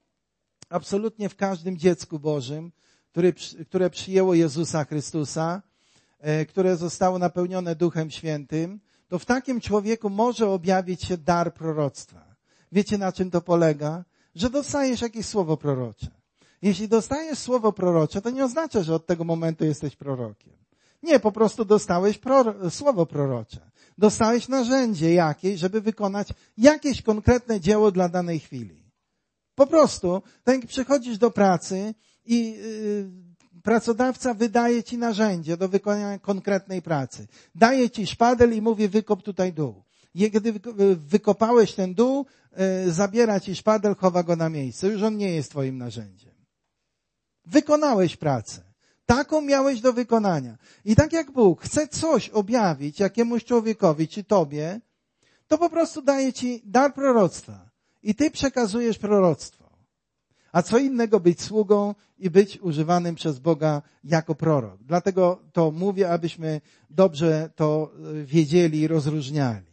absolutnie w każdym dziecku Bożym, który, które przyjęło Jezusa Chrystusa, które zostało napełnione Duchem Świętym. To w takim człowieku może objawić się dar proroctwa. Wiecie, na czym to polega? Że dostajesz jakieś słowo prorocze. Jeśli dostajesz słowo prorocze, to nie oznacza, że od tego momentu jesteś prorokiem. Nie, po prostu dostałeś proro- słowo prorocze. Dostałeś narzędzie jakieś, żeby wykonać jakieś konkretne dzieło dla danej chwili. Po prostu, tak jak przychodzisz do pracy i yy, pracodawca wydaje ci narzędzie do wykonania konkretnej pracy. Daje ci szpadel i mówi, wykop tutaj dół. I kiedy wykopałeś ten dół, zabiera ci szpadel, chowa go na miejsce. Już on nie jest twoim narzędziem. Wykonałeś pracę. Taką miałeś do wykonania. I tak jak Bóg chce coś objawić jakiemuś człowiekowi czy tobie, to po prostu daje ci dar proroctwa. I ty przekazujesz proroctwo. A co innego być sługą i być używanym przez Boga jako prorok. Dlatego to mówię, abyśmy dobrze to wiedzieli i rozróżniali.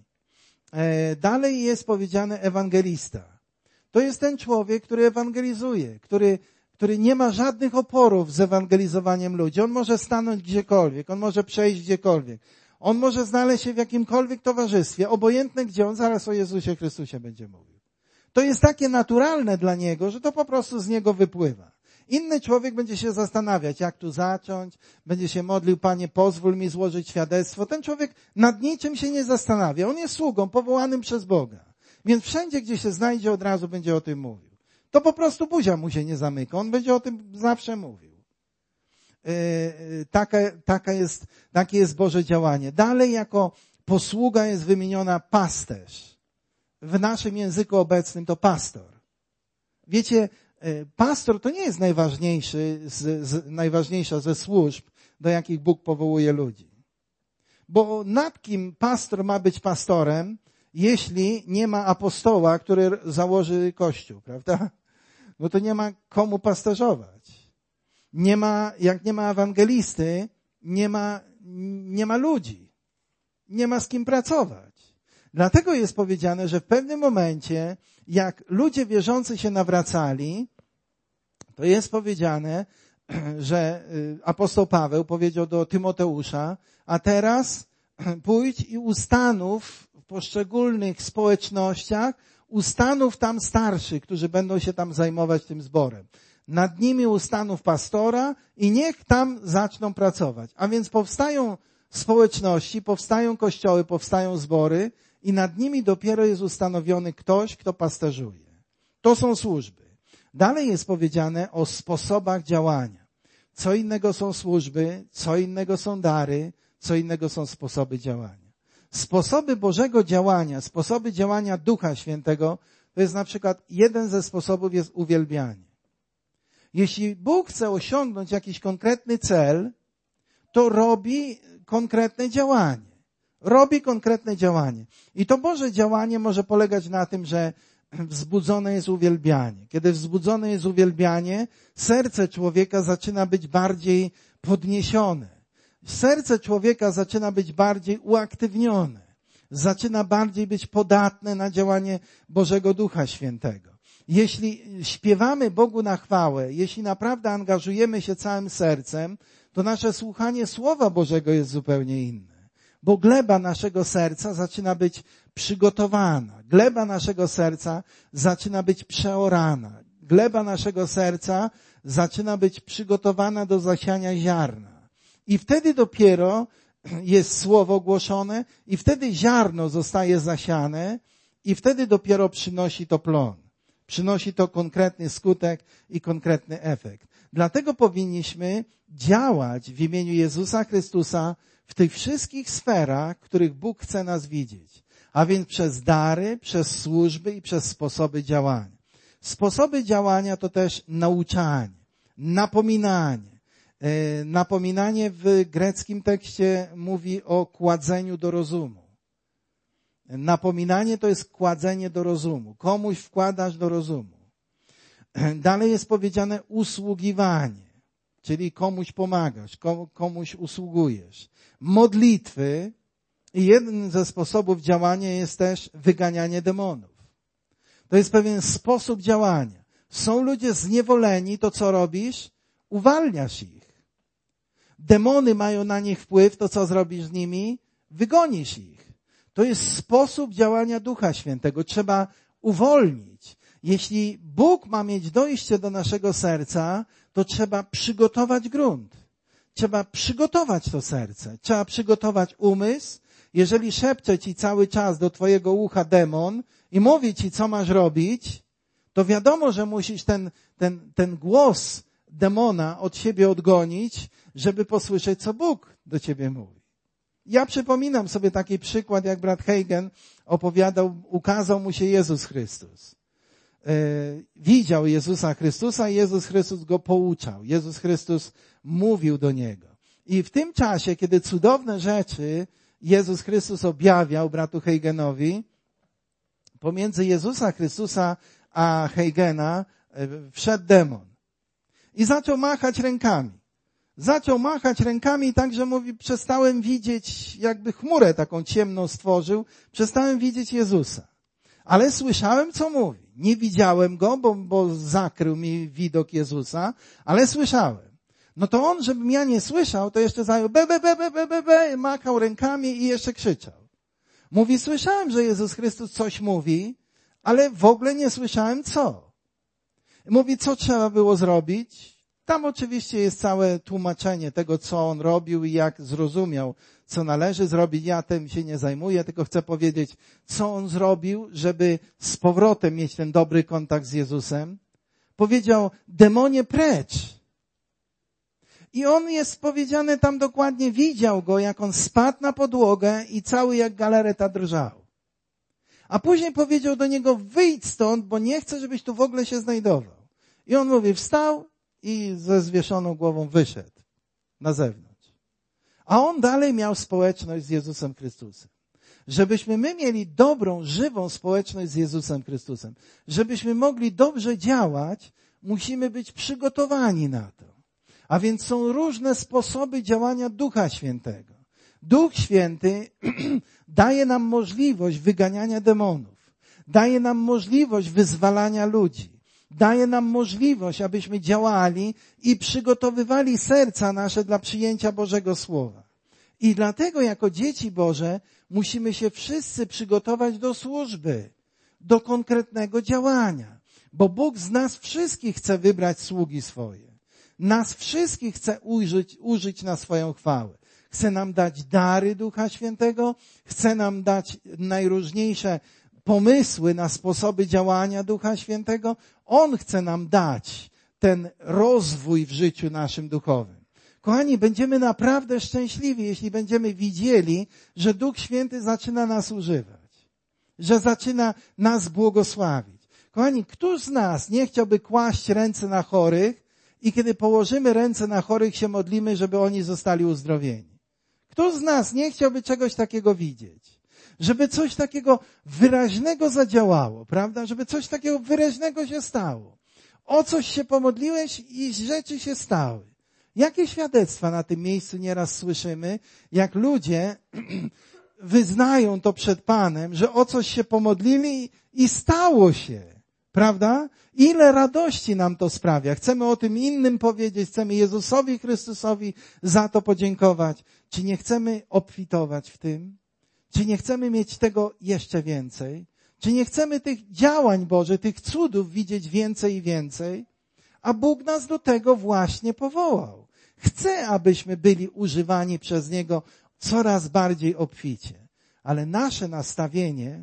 Dalej jest powiedziane ewangelista. To jest ten człowiek, który ewangelizuje, który, który nie ma żadnych oporów z ewangelizowaniem ludzi. On może stanąć gdziekolwiek, on może przejść gdziekolwiek. On może znaleźć się w jakimkolwiek towarzystwie, obojętne gdzie, on zaraz o Jezusie Chrystusie będzie mówił. To jest takie naturalne dla niego, że to po prostu z niego wypływa. Inny człowiek będzie się zastanawiać, jak tu zacząć, będzie się modlił, Panie, pozwól mi złożyć świadectwo. Ten człowiek nad niczym się nie zastanawia. On jest sługą powołanym przez Boga. Więc wszędzie, gdzie się znajdzie, od razu będzie o tym mówił. To po prostu buzia mu się nie zamyka. On będzie o tym zawsze mówił. Yy, taka, taka jest, takie jest Boże działanie. Dalej jako posługa jest wymieniona pasterz. W naszym języku obecnym to pastor. Wiecie, pastor to nie jest najważniejszy, z, z, najważniejsza ze służb, do jakich Bóg powołuje ludzi. Bo nad kim pastor ma być pastorem, jeśli nie ma apostoła, który założy kościół, prawda? No to nie ma komu pasterzować. Nie ma, jak nie ma ewangelisty, nie ma, nie ma ludzi. Nie ma z kim pracować. Dlatego jest powiedziane, że w pewnym momencie, jak ludzie wierzący się nawracali, to jest powiedziane, że apostoł Paweł powiedział do Tymoteusza, a teraz pójdź i ustanów w poszczególnych społecznościach, ustanów tam starszych, którzy będą się tam zajmować tym zborem. Nad nimi ustanów pastora i niech tam zaczną pracować. A więc powstają społeczności, powstają kościoły, powstają zbory i nad nimi dopiero jest ustanowiony ktoś, kto pasterzuje. To są służby. Dalej jest powiedziane o sposobach działania. Co innego są służby, co innego są dary, co innego są sposoby działania. Sposoby Bożego działania, sposoby działania Ducha Świętego, to jest na przykład jeden ze sposobów jest uwielbianie. Jeśli Bóg chce osiągnąć jakiś konkretny cel, to robi konkretne działanie. Robi konkretne działanie. I to Boże działanie może polegać na tym, że wzbudzone jest uwielbianie. Kiedy wzbudzone jest uwielbianie, serce człowieka zaczyna być bardziej podniesione. Serce człowieka zaczyna być bardziej uaktywnione. Zaczyna bardziej być podatne na działanie Bożego Ducha Świętego. Jeśli śpiewamy Bogu na chwałę, jeśli naprawdę angażujemy się całym sercem, to nasze słuchanie Słowa Bożego jest zupełnie inne. Bo gleba naszego serca zaczyna być przygotowana. Gleba naszego serca zaczyna być przeorana. Gleba naszego serca zaczyna być przygotowana do zasiania ziarna. I wtedy dopiero jest słowo głoszone i wtedy ziarno zostaje zasiane i wtedy dopiero przynosi to plon. Przynosi to konkretny skutek i konkretny efekt. Dlatego powinniśmy działać w imieniu Jezusa Chrystusa w tych wszystkich sferach, w których Bóg chce nas widzieć. A więc przez dary, przez służby i przez sposoby działania. Sposoby działania to też nauczanie, napominanie. Napominanie w greckim tekście mówi o kładzeniu do rozumu. Napominanie to jest kładzenie do rozumu. Komuś wkładasz do rozumu. Dalej jest powiedziane usługiwanie, czyli komuś pomagasz, komuś usługujesz. Modlitwy i jeden ze sposobów działania jest też wyganianie demonów. To jest pewien sposób działania. Są ludzie zniewoleni, to co robisz? Uwalniasz ich. Demony mają na nich wpływ, to co zrobisz z nimi? Wygonisz ich. To jest sposób działania Ducha Świętego. Trzeba uwolnić. Jeśli Bóg ma mieć dojście do naszego serca, to trzeba przygotować grunt. Trzeba przygotować to serce. Trzeba przygotować umysł. Jeżeli szepcze ci cały czas do twojego ucha demon i mówi ci, co masz robić, to wiadomo, że musisz ten, ten, ten głos demona od siebie odgonić, żeby posłyszeć, co Bóg do ciebie mówi. Ja przypominam sobie taki przykład, jak brat Hagin opowiadał, ukazał mu się Jezus Chrystus. Yy, widział Jezusa Chrystusa i Jezus Chrystus go pouczał. Jezus Chrystus mówił do niego. I w tym czasie, kiedy cudowne rzeczy Jezus Chrystus objawiał bratu Haginowi, pomiędzy Jezusa Chrystusa a Hagina wszedł demon. I zaczął machać rękami. Zaczął machać rękami tak, że mówi, przestałem widzieć, jakby chmurę taką ciemną stworzył, przestałem widzieć Jezusa. Ale słyszałem, co mówi. Nie widziałem go, bo, bo zakrył mi widok Jezusa, ale słyszałem. No to on, żebym ja nie słyszał, to jeszcze zajął be, be, be, be, be, be, be, machał rękami i jeszcze krzyczał. Mówi, słyszałem, że Jezus Chrystus coś mówi, ale w ogóle nie słyszałem co. Mówi, co trzeba było zrobić? Tam oczywiście jest całe tłumaczenie tego, co on robił i jak zrozumiał, co należy zrobić. Ja tym się nie zajmuję, tylko chcę powiedzieć, co on zrobił, żeby z powrotem mieć ten dobry kontakt z Jezusem. Powiedział, demonie precz. I on jest powiedziane tam dokładnie, widział go, jak on spadł na podłogę i cały jak galareta drżał. A później powiedział do niego, wyjdź stąd, bo nie chcę, żebyś tu w ogóle się znajdował. I on mówi, wstał i ze zwieszoną głową wyszedł na zewnątrz. A on dalej miał społeczność z Jezusem Chrystusem. Żebyśmy my mieli dobrą, żywą społeczność z Jezusem Chrystusem, żebyśmy mogli dobrze działać, musimy być przygotowani na to. A więc są różne sposoby działania Ducha Świętego. Duch Święty daje nam możliwość wyganiania demonów. Daje nam możliwość wyzwalania ludzi. Daje nam możliwość, abyśmy działali i przygotowywali serca nasze dla przyjęcia Bożego Słowa. I dlatego jako dzieci Boże musimy się wszyscy przygotować do służby, do konkretnego działania. Bo Bóg z nas wszystkich chce wybrać sługi swoje. Nas wszystkich chce użyć, użyć na swoją chwałę. Chce nam dać dary Ducha Świętego, chce nam dać najróżniejsze pomysły na sposoby działania Ducha Świętego. On chce nam dać ten rozwój w życiu naszym duchowym. Kochani, będziemy naprawdę szczęśliwi, jeśli będziemy widzieli, że Duch Święty zaczyna nas używać, że zaczyna nas błogosławić. Kochani, któż z nas nie chciałby kłaść ręce na chorych i kiedy położymy ręce na chorych, się modlimy, żeby oni zostali uzdrowieni? Kto z nas nie chciałby czegoś takiego widzieć? Żeby coś takiego wyraźnego zadziałało, prawda? Żeby coś takiego wyraźnego się stało. O coś się pomodliłeś i rzeczy się stały. Jakie świadectwa na tym miejscu nieraz słyszymy, jak ludzie wyznają to przed Panem, że o coś się pomodlili i stało się. Prawda? Ile radości nam to sprawia. Chcemy o tym innym powiedzieć, chcemy Jezusowi Chrystusowi za to podziękować. Czy nie chcemy obfitować w tym? Czy nie chcemy mieć tego jeszcze więcej? Czy nie chcemy tych działań Bożych, tych cudów widzieć więcej i więcej? A Bóg nas do tego właśnie powołał. Chce, abyśmy byli używani przez Niego coraz bardziej obficie. Ale nasze nastawienie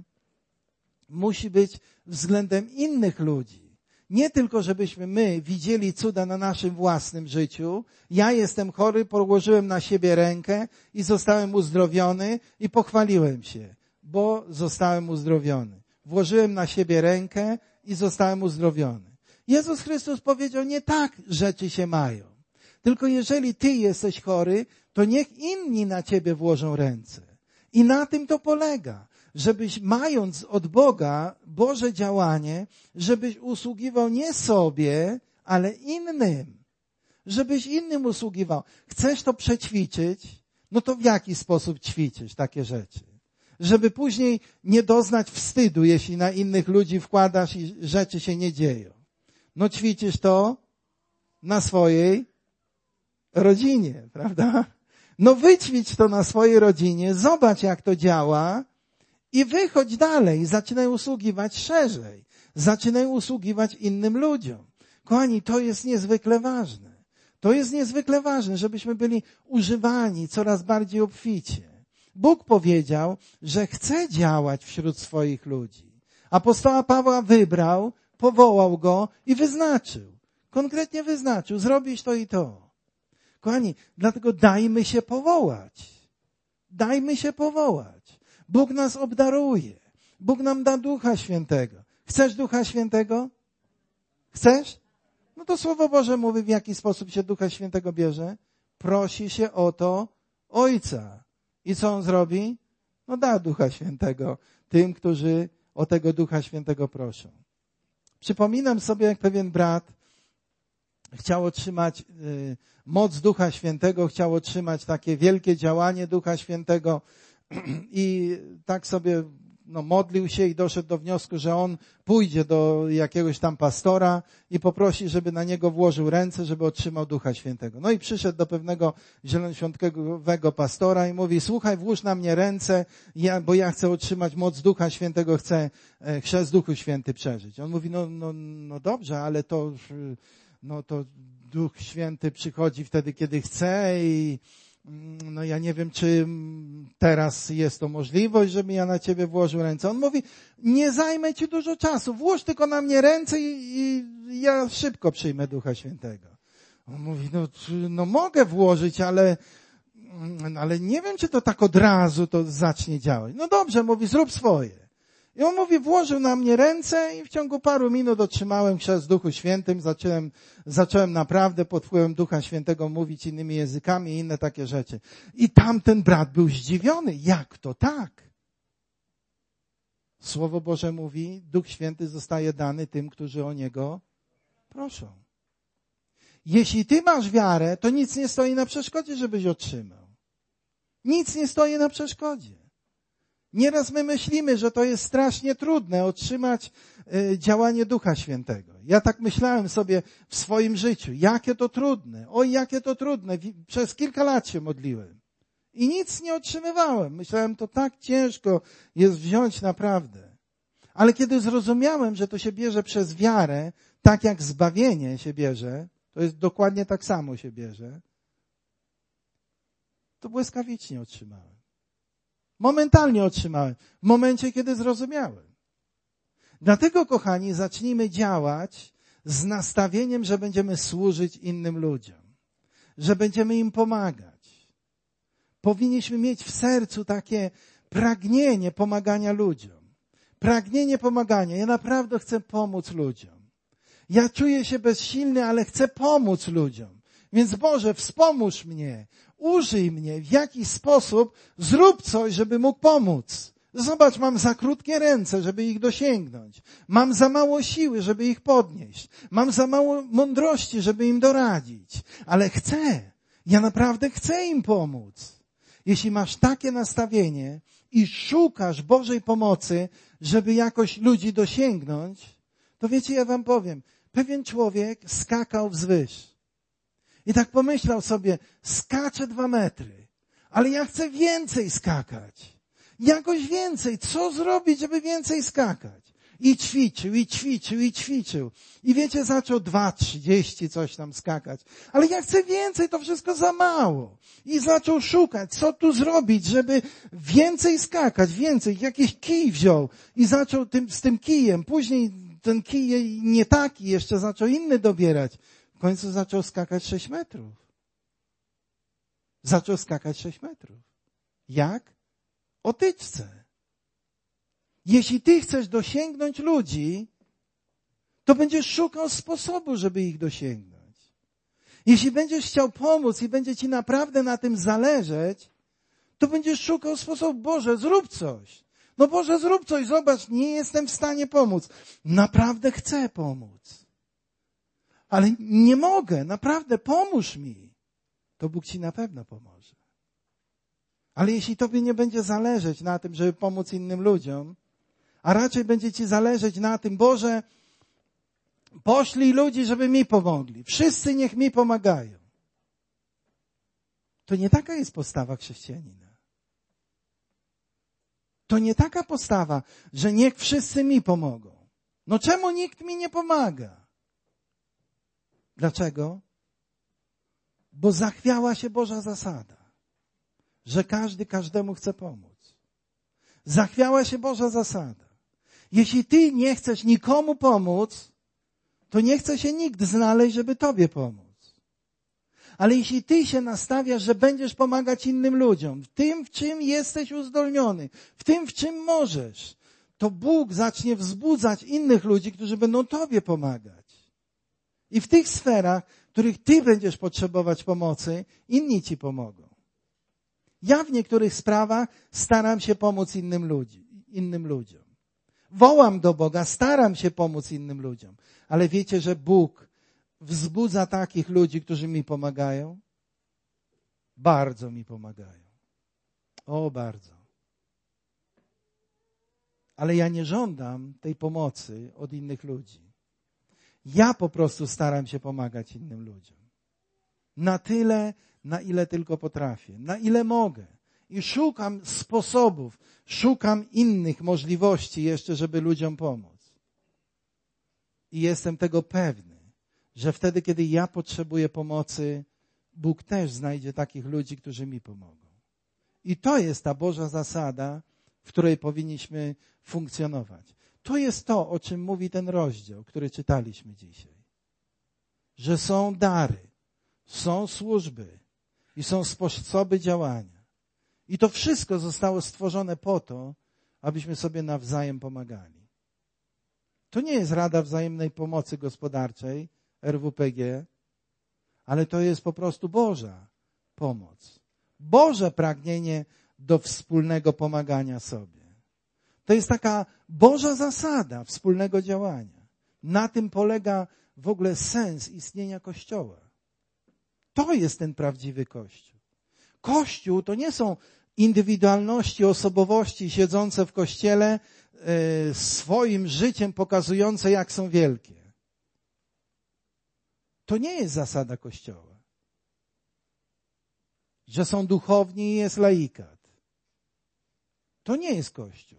musi być względem innych ludzi. Nie tylko, żebyśmy my widzieli cuda na naszym własnym życiu. Ja jestem chory, położyłem na siebie rękę i zostałem uzdrowiony i pochwaliłem się, bo zostałem uzdrowiony. Włożyłem na siebie rękę i zostałem uzdrowiony. Jezus Chrystus powiedział, nie tak rzeczy się mają. Tylko jeżeli ty jesteś chory, to niech inni na ciebie włożą ręce. I na tym to polega. Żebyś mając od Boga Boże działanie, żebyś usługiwał nie sobie, ale innym. Żebyś innym usługiwał. Chcesz to przećwiczyć? No to w jaki sposób ćwiczysz takie rzeczy? Żeby później nie doznać wstydu, jeśli na innych ludzi wkładasz i rzeczy się nie dzieją. No ćwiczysz to na swojej rodzinie, prawda? No wyćwicz to na swojej rodzinie, zobacz jak to działa i wychodź dalej, zaczynaj usługiwać szerzej, zaczynaj usługiwać innym ludziom. Kochani, to jest niezwykle ważne. To jest niezwykle ważne, żebyśmy byli używani coraz bardziej obficie. Bóg powiedział, że chce działać wśród swoich ludzi. Apostoła Pawła wybrał, powołał go i wyznaczył. Konkretnie wyznaczył, zrobisz to i to. Kochani, dlatego dajmy się powołać. Dajmy się powołać. Bóg nas obdaruje. Bóg nam da Ducha Świętego. Chcesz Ducha Świętego? Chcesz? No to Słowo Boże mówi, w jaki sposób się Ducha Świętego bierze. Prosi się o to Ojca. I co On zrobi? No da Ducha Świętego tym, którzy o tego Ducha Świętego proszą. Przypominam sobie, jak pewien brat chciał otrzymać y, moc Ducha Świętego, chciał otrzymać takie wielkie działanie Ducha Świętego i tak sobie no, modlił się i doszedł do wniosku, że on pójdzie do jakiegoś tam pastora i poprosi, żeby na niego włożył ręce, żeby otrzymał Ducha Świętego. No i przyszedł do pewnego zielonoświątkowego pastora i mówi, słuchaj, włóż na mnie ręce, ja, bo ja chcę otrzymać moc Ducha Świętego, chcę e, chrzest Duchu Święty przeżyć. On mówi, no, no, no dobrze, ale to, no to Duch Święty przychodzi wtedy, kiedy chce i no ja nie wiem, czy teraz jest to możliwość, żeby ja na ciebie włożył ręce. On mówi, nie zajmę ci dużo czasu, włóż tylko na mnie ręce i, i ja szybko przyjmę Ducha Świętego. On mówi, no, no mogę włożyć, ale, ale nie wiem, czy to tak od razu to zacznie działać. No dobrze, mówi, zrób swoje. I on mówi, włożył na mnie ręce i w ciągu paru minut otrzymałem chrzest w Duchu Świętym. Zacząłem, zacząłem naprawdę pod wpływem Ducha Świętego mówić innymi językami i inne takie rzeczy. I tamten brat był zdziwiony. Jak to tak? Słowo Boże mówi, Duch Święty zostaje dany tym, którzy o Niego proszą. Jeśli ty masz wiarę, to nic nie stoi na przeszkodzie, żebyś otrzymał. Nic nie stoi na przeszkodzie. Nieraz my myślimy, że to jest strasznie trudne otrzymać y, działanie Ducha Świętego. Ja tak myślałem sobie w swoim życiu. Jakie to trudne. Oj, jakie to trudne. Przez kilka lat się modliłem. I nic nie otrzymywałem. Myślałem, to tak ciężko jest wziąć naprawdę. Ale kiedy zrozumiałem, że to się bierze przez wiarę, tak jak zbawienie się bierze, to jest dokładnie tak samo się bierze, to błyskawicznie otrzymałem. Momentalnie otrzymałem. W momencie, kiedy zrozumiałem. Dlatego, kochani, zacznijmy działać z nastawieniem, że będziemy służyć innym ludziom. Że będziemy im pomagać. Powinniśmy mieć w sercu takie pragnienie pomagania ludziom. Pragnienie pomagania. Ja naprawdę chcę pomóc ludziom. Ja czuję się bezsilny, ale chcę pomóc ludziom. Więc Boże, wspomóż mnie, użyj mnie w jakiś sposób, zrób coś, żeby mógł pomóc. Zobacz, mam za krótkie ręce, żeby ich dosięgnąć. Mam za mało siły, żeby ich podnieść. Mam za mało mądrości, żeby im doradzić. Ale chcę, ja naprawdę chcę im pomóc. Jeśli masz takie nastawienie i szukasz Bożej pomocy, żeby jakoś ludzi dosięgnąć, to wiecie, ja wam powiem, pewien człowiek skakał wzwyż. I tak pomyślał sobie, skaczę dwa metry, ale ja chcę więcej skakać. Jakoś więcej. Co zrobić, żeby więcej skakać? I ćwiczył, i ćwiczył, i ćwiczył. I wiecie, zaczął dwa trzydzieści coś tam skakać. Ale ja chcę więcej, to wszystko za mało. I zaczął szukać, co tu zrobić, żeby więcej skakać, więcej. Jakiś kij wziął i zaczął tym, z tym kijem. Później ten kij nie taki, jeszcze zaczął inny dobierać. W końcu zaczął skakać sześć metrów. Zaczął skakać sześć metrów. Jak? O tyczce. Jeśli ty chcesz dosięgnąć ludzi, to będziesz szukał sposobu, żeby ich dosięgnąć. Jeśli będziesz chciał pomóc i będzie ci naprawdę na tym zależeć, to będziesz szukał sposobu. Boże, zrób coś. No Boże, zrób coś. Zobacz, nie jestem w stanie pomóc. Naprawdę chcę pomóc. Ale nie mogę. Naprawdę pomóż mi. To Bóg ci na pewno pomoże. Ale jeśli tobie nie będzie zależeć na tym, żeby pomóc innym ludziom, a raczej będzie ci zależeć na tym, Boże, poślij ludzi, żeby mi pomogli. Wszyscy niech mi pomagają. To nie taka jest postawa chrześcijanina. To nie taka postawa, że niech wszyscy mi pomogą. No czemu nikt mi nie pomaga? Dlaczego? Bo zachwiała się Boża zasada, że każdy każdemu chce pomóc. Zachwiała się Boża zasada. Jeśli ty nie chcesz nikomu pomóc, to nie chce się nikt znaleźć, żeby tobie pomóc. Ale jeśli ty się nastawiasz, że będziesz pomagać innym ludziom, w tym, w czym jesteś uzdolniony, w tym, w czym możesz, to Bóg zacznie wzbudzać innych ludzi, którzy będą tobie pomagać. I w tych sferach, w których ty będziesz potrzebować pomocy, inni ci pomogą. Ja w niektórych sprawach staram się pomóc innym, ludzi, innym ludziom. Wołam do Boga, staram się pomóc innym ludziom. Ale wiecie, że Bóg wzbudza takich ludzi, którzy mi pomagają? Bardzo mi pomagają. O, bardzo. Ale ja nie żądam tej pomocy od innych ludzi. Ja po prostu staram się pomagać innym ludziom. Na tyle, na ile tylko potrafię. Na ile mogę. I szukam sposobów, szukam innych możliwości jeszcze, żeby ludziom pomóc. I jestem tego pewny, że wtedy, kiedy ja potrzebuję pomocy, Bóg też znajdzie takich ludzi, którzy mi pomogą. I to jest ta Boża zasada, w której powinniśmy funkcjonować. To jest to, o czym mówi ten rozdział, który czytaliśmy dzisiaj. Że są dary, są służby i są sposoby działania. I to wszystko zostało stworzone po to, abyśmy sobie nawzajem pomagali. To nie jest Rada Wzajemnej Pomocy Gospodarczej, R W P G, ale to jest po prostu Boża pomoc. Boże pragnienie do wspólnego pomagania sobie. To jest taka Boża zasada wspólnego działania. Na tym polega w ogóle sens istnienia Kościoła. To jest ten prawdziwy Kościół. Kościół to nie są indywidualności, osobowości siedzące w Kościele, yy, swoim życiem pokazujące, jak są wielkie. To nie jest zasada Kościoła. Że są duchowni i jest laikat. To nie jest Kościół.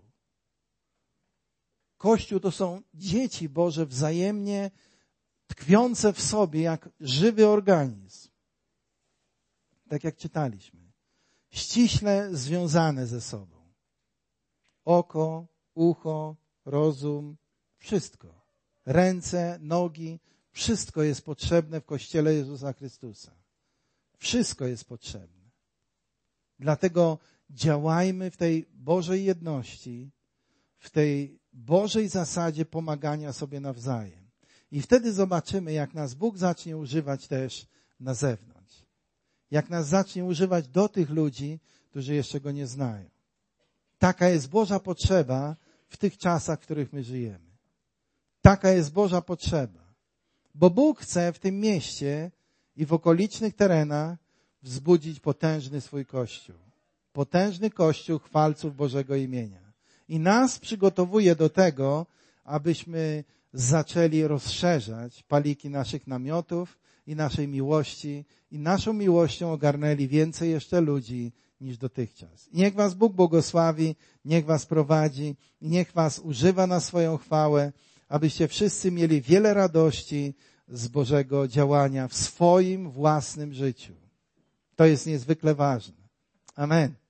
Kościół to są dzieci Boże wzajemnie tkwiące w sobie jak żywy organizm. Tak jak czytaliśmy. Ściśle związane ze sobą. Oko, ucho, rozum, wszystko. Ręce, nogi, wszystko jest potrzebne w Kościele Jezusa Chrystusa. Wszystko jest potrzebne. Dlatego działajmy w tej Bożej jedności, w tej Bożej zasadzie pomagania sobie nawzajem. I wtedy zobaczymy, jak nas Bóg zacznie używać też na zewnątrz. Jak nas zacznie używać do tych ludzi, którzy jeszcze Go nie znają. Taka jest Boża potrzeba w tych czasach, w których my żyjemy. Taka jest Boża potrzeba. Bo Bóg chce w tym mieście i w okolicznych terenach wzbudzić potężny swój Kościół. Potężny Kościół chwalców Bożego imienia. I nas przygotowuje do tego, abyśmy zaczęli rozszerzać paliki naszych namiotów i naszej miłości i naszą miłością ogarnęli więcej jeszcze ludzi niż dotychczas. I niech was Bóg błogosławi, niech was prowadzi i niech was używa na swoją chwałę, abyście wszyscy mieli wiele radości z Bożego działania w swoim własnym życiu. To jest niezwykle ważne. Amen.